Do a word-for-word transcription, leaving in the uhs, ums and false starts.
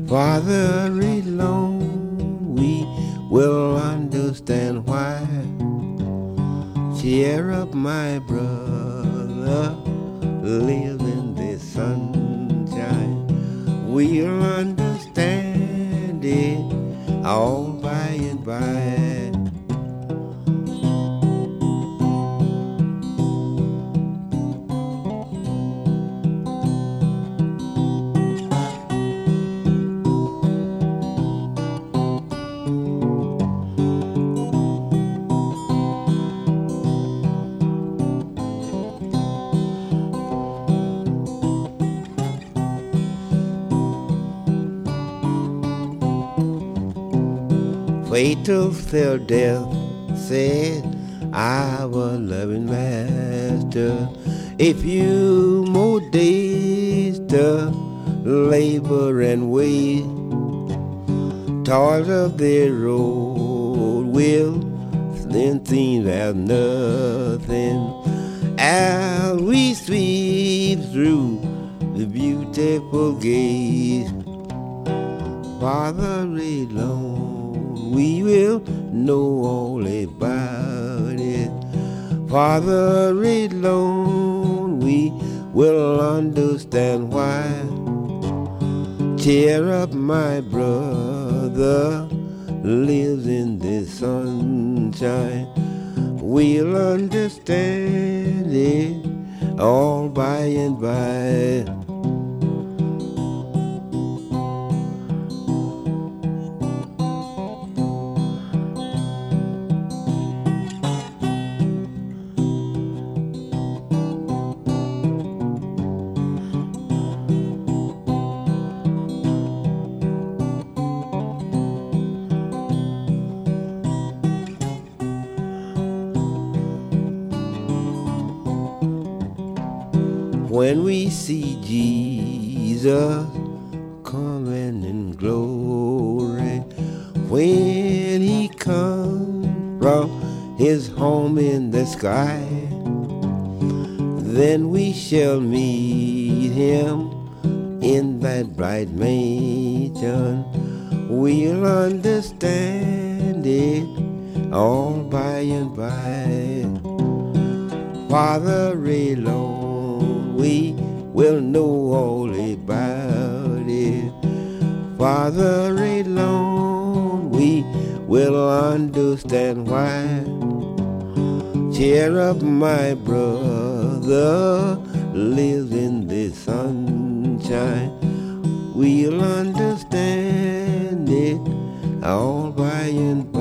Farther along we will understand why. Cheer up, my brother, live in the sunshine. We'll understand it all by and by. Fatal till death, said our loving master. A few more days to labor and wait. Toils of the road will then seem as nothing as we sweep through the beautiful gates. Farther along we will know all about it. Farther alone we will understand why. Cheer up, my brother, lives in the sunshine. We'll understand it all by and by. When we see Jesus coming in glory, when he comes from his home in the sky, then we shall meet him in that bright mansion. We'll understand it all by and by. Farther along we will know all about it. Farther along we will understand why. Cheer up, my brother, lives in the sunshine. We'll understand it all by and by.